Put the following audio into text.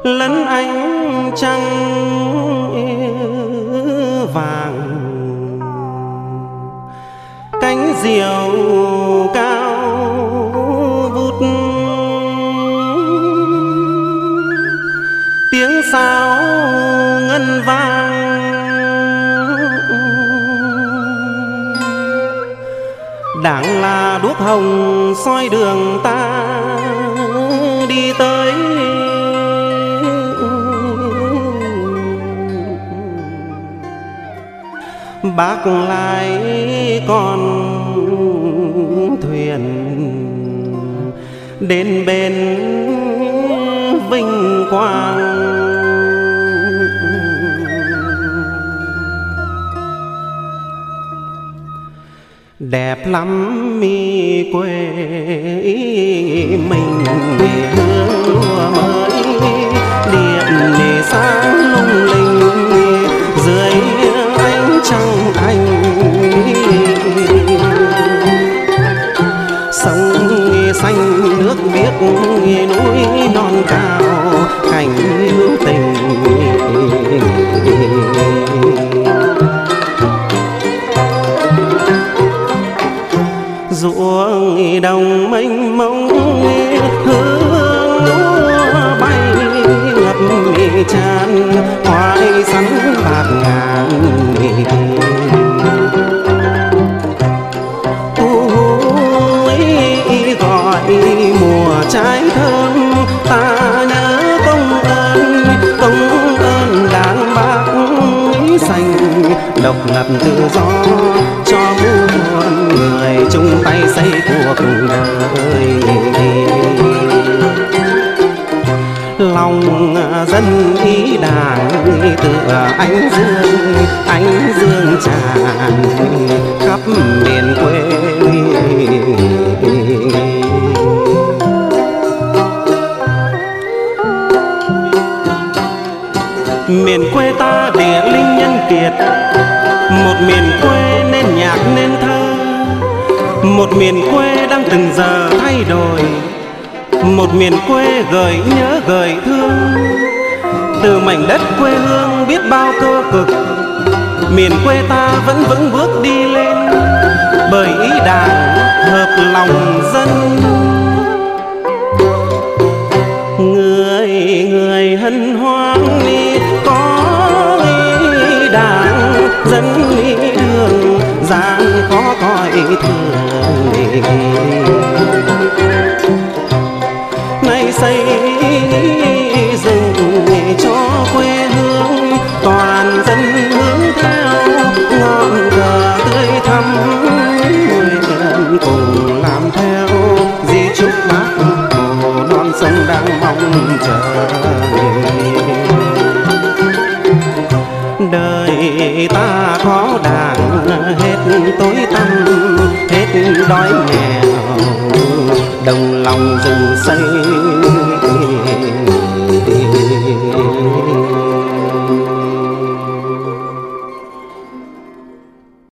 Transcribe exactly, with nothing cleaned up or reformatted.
lẫn ánh trăng vàng, cánh diều cao vút, tiếng sáo ngân vang, đảng là đuốc hồng soi đường ta đi tới. Bác lại còn thuyền đến bên vinh quang, đẹp lắm mi quê mình, hương lúa mới điện để sáng lung linh dưới ánh trăng anh. Sông xanh nước biếc núi non cao, cảnh hữu tình ruộng đồng mênh mông, hương lúa bay ngập tràn, khoai sắn bạc ngàn. Ôi gọi mùa trái thơm, ta nhớ công ơn, công ơn Đảng Bác dành độc lập tự do cho muôn người chung tay xây cuộc đời. Lòng dân ý Đảng tựa ánh dương, ánh dương tràn khắp miền quê. Miền quê ta địa linh nhân kiệt, một miền quê nên nhạc nên thơ, một miền quê đang từng giờ thay đổi, một miền quê gợi nhớ gợi thương. Từ mảnh đất quê hương biết bao cơ cực, miền quê ta vẫn vững bước đi lên, bởi ý Đảng hợp lòng dân. Người người hân hoan đi có ý Đảng, dân ý đường gian khó coi thường. Nay xây dựng cho quê hương, toàn dân hướng theo ngọn cờ tươi thắm, nguyện cùng làm theo di chúc Bác Hồ non sông đang mong chờ. Đời ta có Đảng hết tối tăm, hết đói nghèo, đồng lòng rừng xây.